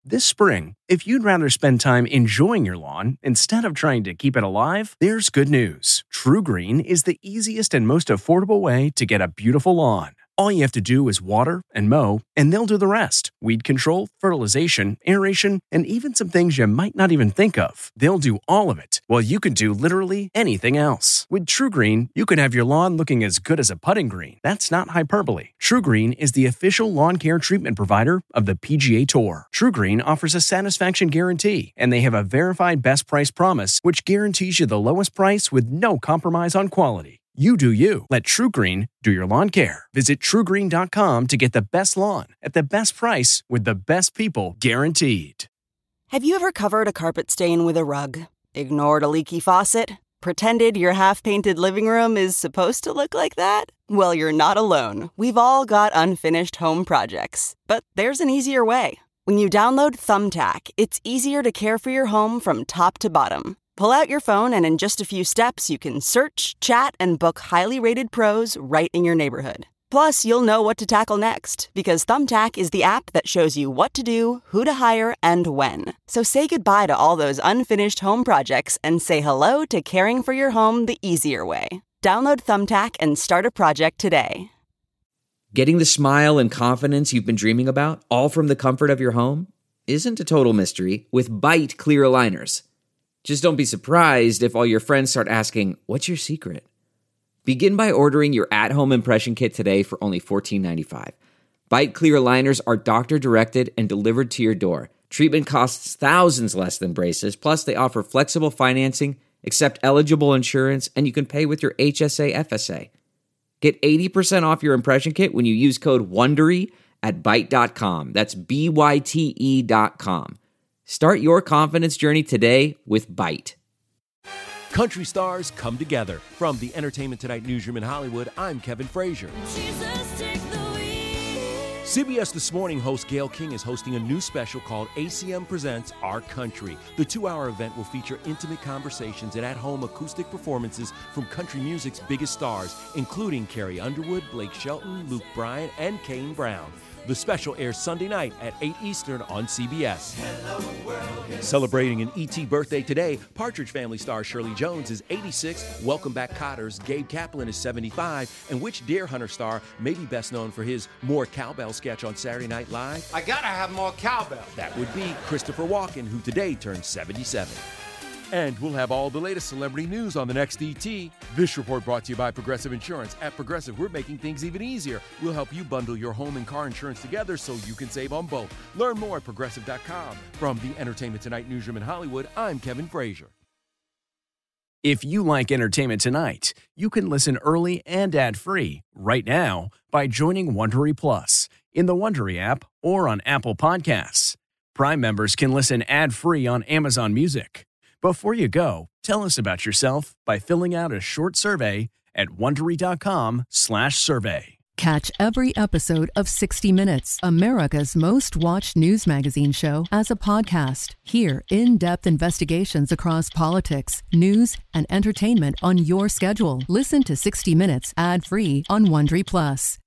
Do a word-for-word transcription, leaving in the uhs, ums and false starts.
This spring, if you'd rather spend time enjoying your lawn instead of trying to keep it alive, there's good news. TruGreen is the easiest and most affordable way to get a beautiful lawn. All you have to do is water and mow, and they'll do the rest. Weed control, fertilization, aeration, and even some things you might not even think of. They'll do all of it, while you can do literally anything else. With TruGreen, you can have your lawn looking as good as a putting green. That's not hyperbole. TruGreen is the official lawn care treatment provider of the P G A Tour. TruGreen offers a satisfaction guarantee, and they have a verified best price promise, which guarantees you the lowest price with no compromise on quality. You do you. Let TruGreen do your lawn care. Visit True Green dot com to get the best lawn at the best price with the best people guaranteed. Have you ever covered a carpet stain with a rug? Ignored a leaky faucet? Pretended your half-painted living room is supposed to look like that? Well, you're not alone. We've all got unfinished home projects. But there's an easier way. When you download Thumbtack, it's easier to care for your home from top to bottom. Pull out your phone and in just a few steps, you can search, chat, and book highly rated pros right in your neighborhood. Plus, you'll know what to tackle next because Thumbtack is the app that shows you what to do, who to hire, and when. So say goodbye to all those unfinished home projects and say hello to caring for your home the easier way. Download Thumbtack and start a project today. Getting the smile and confidence you've been dreaming about, all from the comfort of your home, isn't a total mystery with Byte clear aligners. Just don't be surprised if all your friends start asking, what's your secret? Begin by ordering your at-home impression kit today for only fourteen ninety-five. Byte clear aligners are doctor-directed and delivered to your door. Treatment costs thousands less than braces, plus they offer flexible financing, accept eligible insurance, and you can pay with your H S A F S A. Get eighty percent off your impression kit when you use code WONDERY at byte dot com. That's B Y T E dot com. Start your confidence journey today with Byte. Country stars come together. From the Entertainment Tonight newsroom in Hollywood, I'm Kevin Frazier. Jesus, take the wheel. C B S This Morning host Gayle King is hosting a new special called A C M Presents Our Country. The two-hour event will feature intimate conversations and at-home acoustic performances from country music's biggest stars, including Carrie Underwood, Blake Shelton, Luke Bryan, and Kane Brown. The special airs Sunday night at eight Eastern on C B S. Celebrating an E T birthday today, Partridge Family star Shirley Jones is eighty-six, Welcome Back Cotters Gabe Kaplan is seventy-five, and which Deer Hunter star may be best known for his More Cowbell sketch on Saturday Night Live? I gotta have more cowbell. That would be Christopher Walken, who today turns seventy-seven. And we'll have all the latest celebrity news on the next E T. This report brought to you by Progressive Insurance. At Progressive, we're making things even easier. We'll help you bundle your home and car insurance together so you can save on both. Learn more at Progressive dot com. From the Entertainment Tonight newsroom in Hollywood, I'm Kevin Frazier. If you like Entertainment Tonight, you can listen early and ad-free right now by joining Wondery Plus in the Wondery app or on Apple Podcasts. Prime members can listen ad-free on Amazon Music. Before you go, tell us about yourself by filling out a short survey at Wondery dot com slash survey. Catch every episode of sixty minutes, America's most watched news magazine show, as a podcast. Hear in-depth investigations across politics, news, and entertainment on your schedule. Listen to sixty minutes ad-free on Wondery Plus.